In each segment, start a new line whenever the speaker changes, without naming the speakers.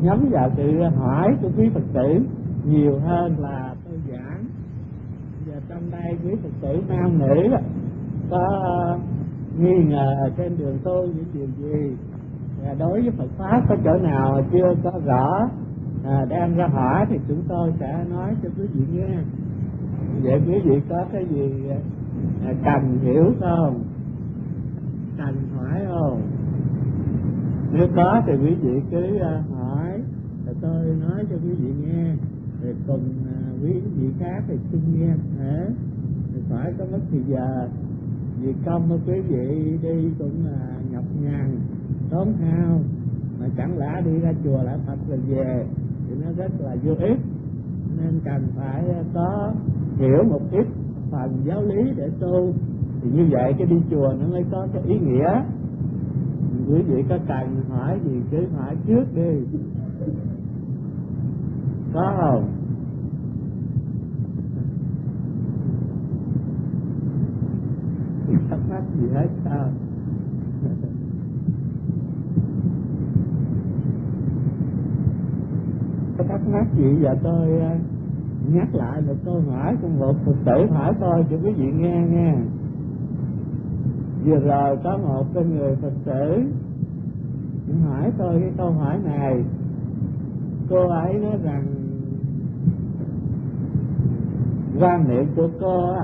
nhắm vào sự hỏi của quý Phật tử nhiều hơn là tôi giảng. Giờ trong đây quý Phật tử nam nữ có nghi ngờ trên đường tu những điều gì, đối với Phật pháp có chỗ nào chưa có rõ, đem ra hỏi thì chúng tôi sẽ nói cho quý vị nghe. Vậy quý vị có cái gì cần hiểu không, cần hỏi không? Nếu có thì quý vị cứ hỏi, rồi tôi nói cho quý vị nghe, rồi cùng quý vị khác thì xin nghe thể, rồi phải có mất thì giờ. Vì công của quý vị đi cũng nhọc nhằn, tốn hao, mà chẳng lẽ đi ra chùa lại tập rồi về thì nó rất là vô ích, nên cần phải có hiểu một ít phần giáo lý để tu, thì như vậy cái đi chùa nó mới có cái ý nghĩa. Quý vị có cần hỏi gì cứ hỏi trước đi, có không? Thắc mắc gì hết sao? Có thắc mắc gì giờ tôi nhắc lại một câu hỏi của một Phật tử hỏi tôi cho quý vị nghe nha. Vừa rồi có một cái người Phật tử hỏi tôi cái câu hỏi này. Cô ấy nói rằng quan niệm của cô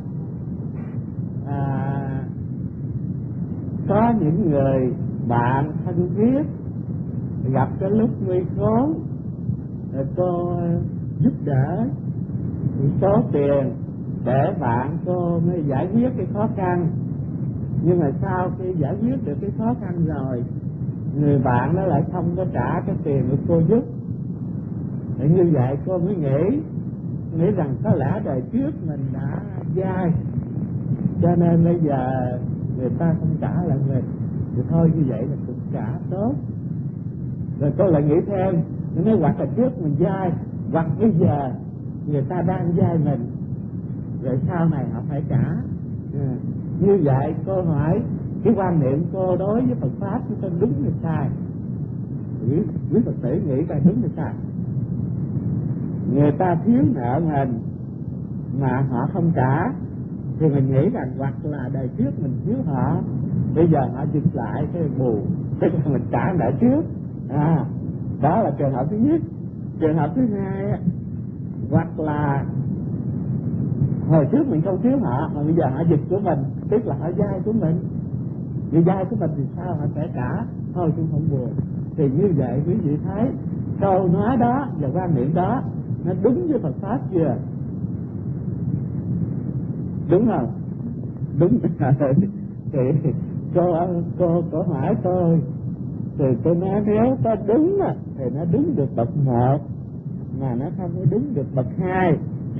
có những người bạn thân thiết gặp cái lúc nguy khốn rồi cô giúp đỡ số tiền để bạn cô mới giải quyết cái khó khăn, nhưng mà sau khi giải quyết được cái khó khăn rồi, người bạn đó lại không có trả cái tiền của cô giúp. Để như vậy cô mới nghĩ rằng có lẽ đời trước mình đã dai, cho nên bây giờ người ta không trả lại mình, thì thôi như vậy là cũng trả tốt. Rồi cô lại nghĩ thêm, nếu hoặc là trước mình dai, hoặc bây giờ người ta đang dai mình, rồi sau này họ phải trả. Như vậy cô hỏi cái quan niệm cô đối với Phật pháp chúng ta đúng hay sai? Quý Phật tử nghĩ coi đúng hay sai? Người ta thiếu nợ mình mà họ không trả thì mình nghĩ rằng hoặc là đời trước mình thiếu họ, bây giờ họ giật lại cái bù, tức là mình trả nợ trước. Đó là trường hợp thứ nhất. Trường hợp thứ hai, hoặc là hồi trước mình không thiếu họ mà bây giờ họ giật của mình, tức là họ vay của mình. Vì vay của mình thì sao họ sẽ trả, thôi cũng không buồn. Thì như vậy quý vị thấy câu nói đó và quan niệm đó nó đúng với Phật pháp chưa? Đúng không? Đúng. Thì cô hỏi tôi, thì tôi nói nếu có đúng thì nó đúng được bậc 1 mà nó không có đúng được bậc 2.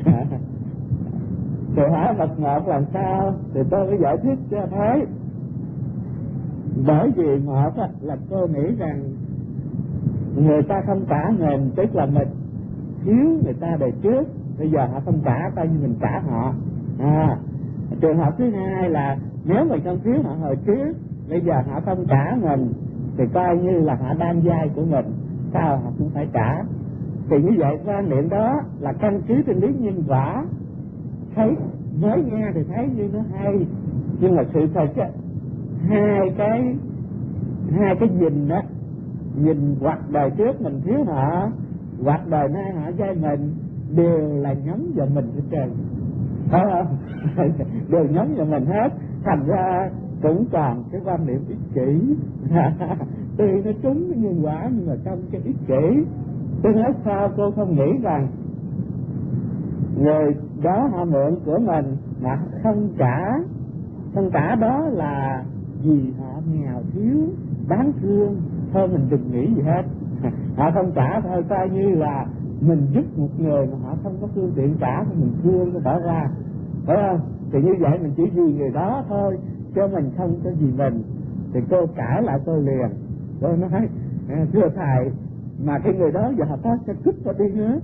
Thì hỏi bậc 1 làm sao thì tôi mới giải thích cho thấy. Bởi vì một là cô nghĩ rằng người ta không trả mình, tức là mình thiếu người ta đời trước, bây giờ họ không trả coi như mình trả họ. Trường hợp thứ hai là nếu mình không thiếu họ hồi trước, bây giờ họ không trả mình thì coi như là họ đang vay của mình, sao họ cũng phải trả. Thì như vậy quan niệm đó là căn cứ trên lý nhân quả. Thấy mới nghe thì thấy như nó hay, nhưng mà sự thật hai cái nhìn đó, nhìn hoặc đời trước mình thiếu họ, hoặc đời nay họ vay mình, đều là nhắm vào mình hết trơn, phải không? Đều nhắm vào mình hết. Thành ra cũng còn cái quan niệm ích kỷ. Tuy nó trúng cái nhân quả nhưng mà trong cái ích kỷ. Tôi nói sao cô không nghĩ rằng người đó họ mượn của mình mà không trả đó là vì họ nghèo thiếu, đáng thương, thôi mình đừng nghĩ gì hết. Họ không trả thôi coi như là mình giúp một người mà họ không có phương tiện trả thì mình thương nó bỏ ra, phải không? Thì như vậy mình chỉ vì người đó thôi, cho mình không có gì mình. Thì cô cãi lại tôi liền, tôi nói thưa thầy, mà cái người đó giờ họ có sẽ cướp qua đi nữa.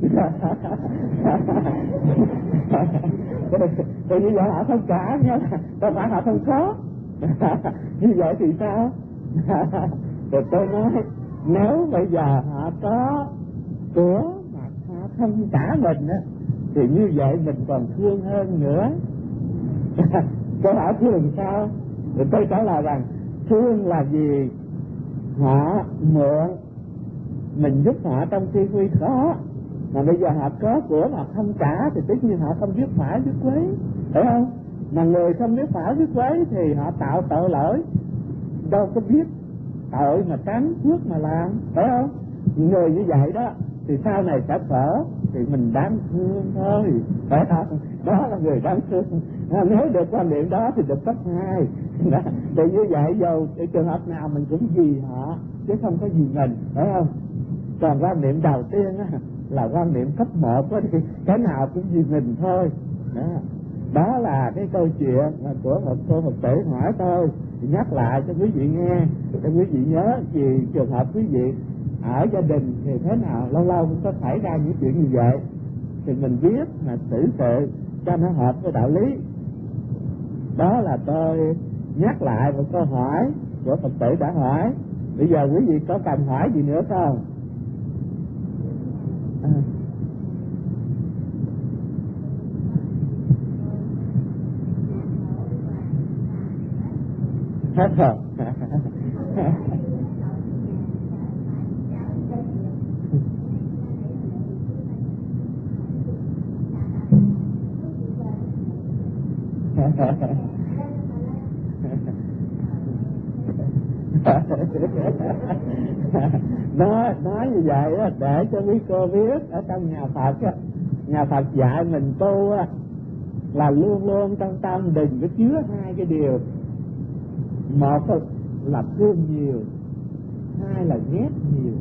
Thì như vậy họ không trả nhá, đâu phải họ không có. Như vậy thì sao? Rồi tôi nói nếu bây giờ họ có của mà họ không trả mình á, thì như vậy mình còn thương hơn nữa. Câu hỏi thương sao? Thì tôi trả lời rằng thương là gì? Họ mượn mình giúp họ trong khi nguy khó, mà bây giờ họ có của mà không trả thì tất nhiên họ không biết phải biết quấy, phải không? Mà người không biết phải biết quấy thì họ tạo tội lỗi, đâu có biết tội mà tránh phước mà làm, phải không? Người như vậy đó thì sau này sẽ khổ, thì mình đáng thương thôi, phải không? Đó là người đáng thương. Nếu được quan niệm đó thì được cấp 2. Thì như vậy dù cái trường hợp nào mình cũng vì họ chứ không có vì mình, phải không? Còn quan niệm đầu tiên á là quan niệm cấp 1 á, thì cái nào cũng vì mình thôi. Đó là cái câu chuyện của một cô Phật tử hỏi tôi, nhắc lại cho quý vị nghe, cho quý vị nhớ. Vì trường hợp quý vị ở gia đình thì thế nào lâu lâu cũng có xảy ra những chuyện như vậy, thì mình biết mà xử sự cho nó hợp với đạo lý. Đó là tôi nhắc lại một câu hỏi của Phật tử đã hỏi. Bây giờ quý vị có cần hỏi gì nữa không? Hết rồi. nói như vậy á, để cho quý cô biết ở trong nhà Phật á, nhà Phật dạy mình tu á, là luôn luôn trong tâm đừng có chứa hai cái điều. Một là thương nhiều, hai là ghét nhiều.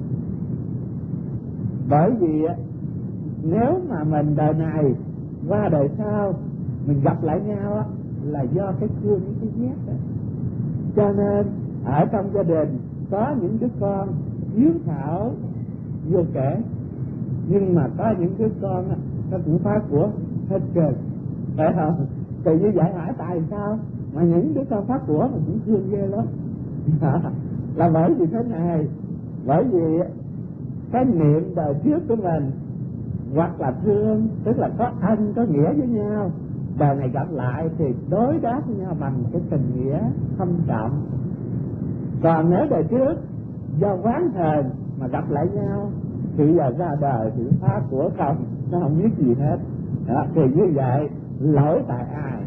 Bởi vì nếu mà mình đời này qua đời sau mình gặp lại nhau á, là do cái thương với cái ghét đó. Cho nên ở trong gia đình có những đứa con hiếu thảo vô kể, nhưng mà có những đứa con á, nó cũng phá của hết trơn, phải không? Thì như vậy hỏi tại sao mà những đứa con phát của mà cũng thương ghê lắm? Là bởi vì thế này, bởi vì cái niệm đời trước của mình hoặc là thương, tức là có ân có nghĩa với nhau, đời này gặp lại thì đối đáp với nhau bằng cái tình nghĩa thâm trọng. Còn nếu đời trước do oán hờn mà gặp lại nhau thì giờ ra đời thì phá của không, nó không biết gì hết. Đó, thì như vậy lỗi tại ai?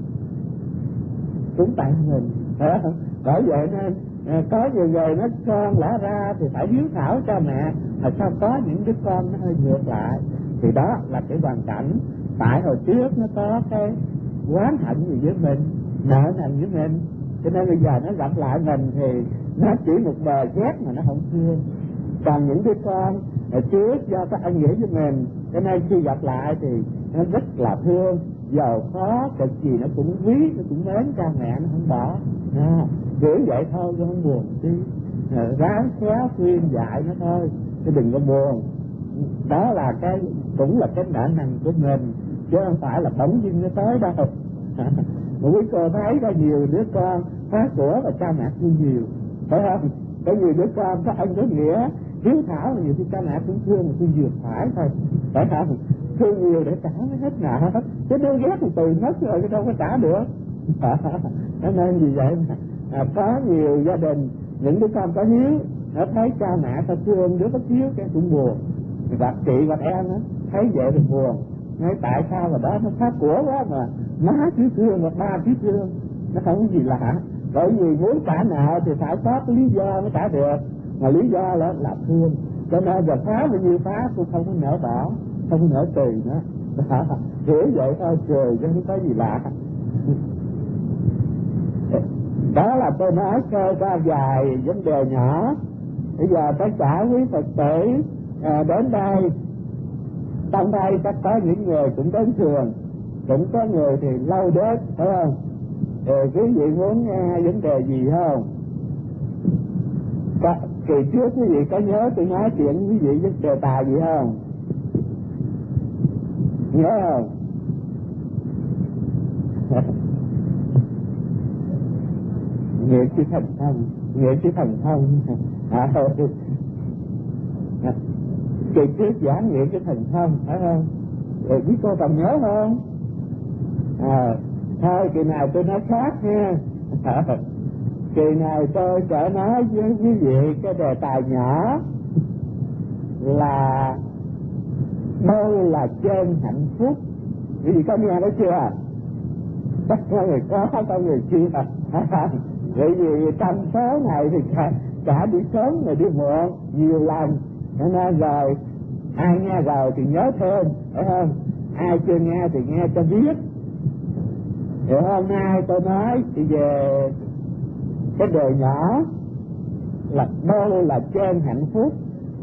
Cũng tại mình, phải không? Bởi vậy nên có nhiều người nói con lẽ ra thì phải hiếu thảo cho mẹ, mà sao có những đứa con nó hơi ngược lại. Thì đó là cái hoàn cảnh. Tại hồi trước nó có cái oán hận gì với mình, nợ nần với mình, cho nên bây giờ nó gặp lại mình thì nó chỉ một bờ ghét mà nó không thương. Còn những đứa con trước do có ân nghĩa với mình, cho nên khi gặp lại thì nó rất là thương, giàu khó cực gì nó cũng quý, nó cũng mến cha mẹ, nó không bỏ. Gửi vậy thôi chứ không buồn đi, ráng khéo khuyên dạy nó thôi chứ đừng có buồn. Đó là cái cũng là cái nợ nần của mình, chứ không phải là bỗng dưng nó tới đâu. Mà quý cô thấy có nhiều đứa con phá của và cha mẹ thương nhiều, phải không? Có nhiều đứa con có ân có nghĩa, hiếu thảo, nhiều khi cha mẹ cũng thương, mà thương vừa phải thôi, phải không? Thương nhiều để trả mới hết nợ hết, chứ nếu ghét thì từ mất rồi chứ đâu có trả được. Cho nên vì vậy mà có nhiều gia đình những đứa con có hiếu, nó thấy cha mẹ ta thương đứa bất hiếu cái cũng buồn. Hoặc chị hoặc em á thấy vậy thì buồn, nói tại sao mà đó nó phát của quá mà má chứ thương hoặc ba chứ thương, nó không có gì lạ. Bởi vì muốn trả nợ thì phải có cái lý do mới trả được, mà lý do là thương, cho nên giờ phá bao nhiêu phá cũng không có nỡ bỏ, không có nỡ tùy nữa. Hiểu vậy thôi, cười chứ không có gì lạ. Đó là tôi nói sơ qua vài vấn đề nhỏ. Bây giờ tất cả quý Phật tử đến đây, trong đây chắc có những người cũng đến thường, cũng có người thì lâu đến, phải không? Quý vị muốn nghe vấn đề gì không? Kỳ trước quý vị có nhớ tôi nói chuyện với quý vị với đề tài gì không? Nhớ không? Nghiệp chứ thành thông, nghiệp chứ thành thông. Kỳ trước giảng nghiệm cái thần thông phải không? Rồi biết cô còn nhớ không? Thôi kỳ nào tôi nói khác nha. Kỳ này tôi sẽ nói với quý vị cái đề tài nhỏ là đâu là chân hạnh phúc. Quý vị có nghe đó chưa? Tất cả người có người chưa. Bởi vì trong số này thì cả đi sớm rồi đi muộn nhiều lần, cho nên rồi ai nghe rồi thì nhớ thêm, phải không? Ai chưa nghe thì nghe cho biết. Thì hôm nay tôi nói thì về cái đời nhỏ là đâu là chân hạnh phúc.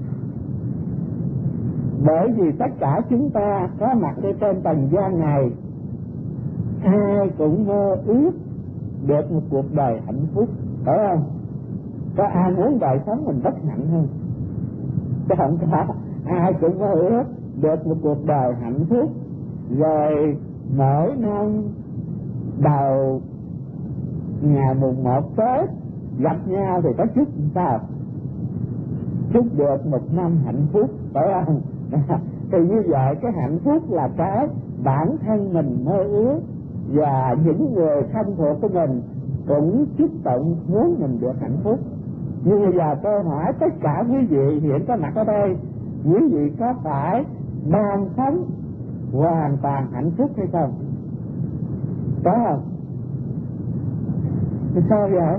Bởi vì tất cả chúng ta có mặt ở trên trần gian này, ai cũng mơ ước được một cuộc đời hạnh phúc, phải không? Có ai muốn đời sống mình bất hạnh hơn? Không có. Ai cũng mơ ước được một cuộc đời hạnh phúc. Rồi mỗi năm đầu ngày mùng 1 Tết gặp nhau thì có chúc sao? Chúc được một năm hạnh phúc, phải không? Thì như vậy cái hạnh phúc là cái bản thân mình mơ ước, và những người thân thuộc của mình cũng chúc tụng muốn mình được hạnh phúc. Nhưng bây giờ tôi hỏi tất cả quý vị hiện có mặt ở đây, quý vị có phải đang sống hoàn toàn hạnh phúc hay không? Có không? Thì sao vậy?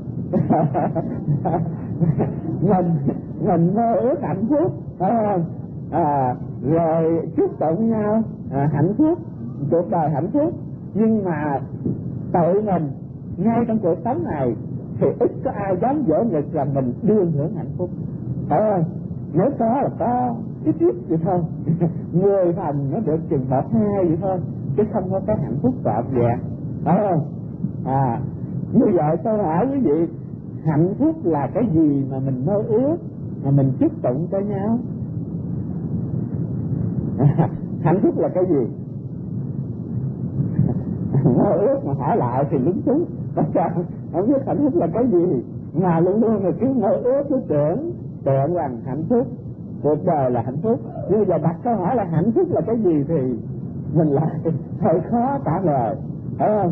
mình mơ ước hạnh phúc, phải không? Rồi chúc tụng nhau hạnh phúc, cuộc đời hạnh phúc. Nhưng mà tự mình ngay trong cuộc sống này thì ít có ai dám dỗ nghịch rằng mình đương hưởng hạnh phúc, phải không? Nếu có là có ít vậy thôi. 10 phần nó được chừng 1-2 vậy thôi, chứ không có cái hạnh phúc trọn vẹn, phải không? Như vậy tôi hỏi quý vị, hạnh phúc là cái gì mà mình mơ ước, mà mình chúc tụng cho nhau? Hạnh phúc là cái gì? Mơ ước mà hỏi lại thì lúng túng, không biết hạnh phúc là cái gì, mà luôn luôn là cứ mơ ước, cứ tưởng rằng hạnh phúc, cuộc đời là hạnh phúc. Nhưng giờ đặt câu hỏi là hạnh phúc là cái gì thì mình lại hơi khó trả lời, phải không?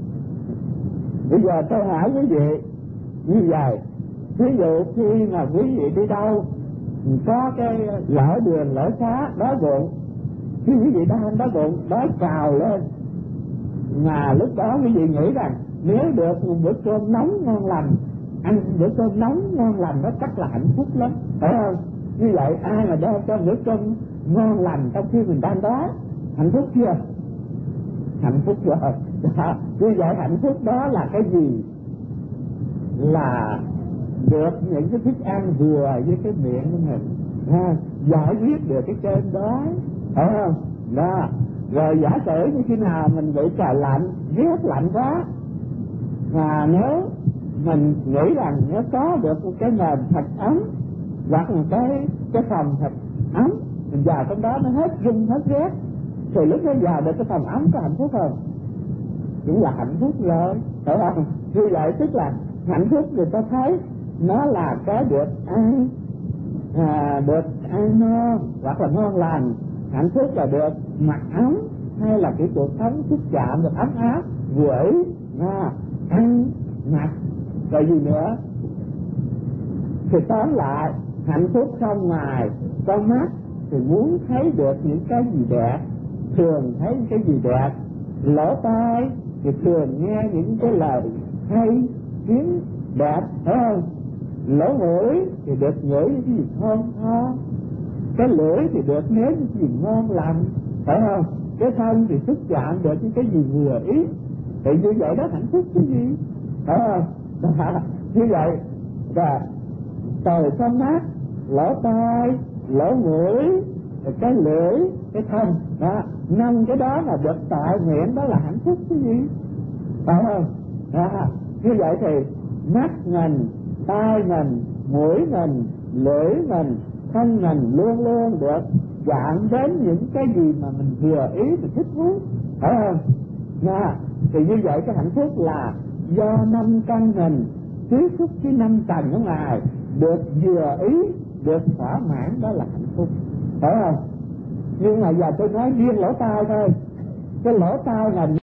Bây giờ tôi hỏi quý vị như vậy, ví dụ khi mà quý vị đi đâu có cái lỡ đường lỡ xá đói bụng, khi quý vị đang đói bụng đói trào lên, mà lúc đó quý vị nghĩ rằng nếu được một bữa cơm nóng ngon lành, ăn bữa cơm nóng ngon lành đó chắc là hạnh phúc lắm, phải không? Như vậy ai mà đem cho bữa cơm ngon lành trong khi mình đang đói, hạnh phúc chưa? Hạnh phúc rồi. Như vậy hạnh phúc đó là cái gì? Là được những cái thức ăn vừa với cái miệng của mình, giải quyết được cái cơn đói, phải không? Đó. Rồi giả sử như khi nào mình bị trời lạnh, rét lạnh quá, mà nếu mình nghĩ rằng nếu có được một cái nền thật ấm, hoặc một cái phòng thật ấm, mình vào trong đó nó hết rung hết rét, thì lúc đó vào được cái phòng ấm có hạnh phúc không? Cũng là hạnh phúc rồi, phải không? Như vậy tức là hạnh phúc người ta thấy nó là cái được ăn, được ăn ngon hoặc là ngon lành. Hạnh phúc là được mặc ấm, hay là cái cuộc sống xúc chạm được ấm áp, vừa ý, ăn, mặc, rồi gì nữa. Thì tóm lại, hạnh phúc không ngoài con mắt thì muốn thấy được những cái gì đẹp, thường thấy cái gì đẹp. Lỗ tai thì thường nghe những cái lời hay, tiếng đẹp, phải không? Lỗ mũi thì được ngửi những cái gì thơm tho, cái lưỡi thì được nếm những cái gì ngon lành, phải không? Cái thân thì xúc chạm được những cái gì vừa ý. Thì như vậy đó hạnh phúc cái gì, phải không? Như vậy và từ con mắt, lỗ tai, lỗ mũi, cái lưỡi, cái thân đó, 5 cái đó là được tại nguyện, đó là hạnh phúc cái gì, phải không? Như vậy thì mắt mình, tai mình, mũi mình, lưỡi mình, thân mình luôn luôn được chạm đến những cái gì mà mình vừa ý, mình thích thú, phải không? Thì như vậy cái hạnh phúc là do 5 căn mình tiếp xúc với 5 trần ở ngoài được vừa ý, được thỏa mãn đó là hạnh phúc, phải không? Nhưng mà giờ tôi nói riêng lỗ tai thôi, cái lỗ tai là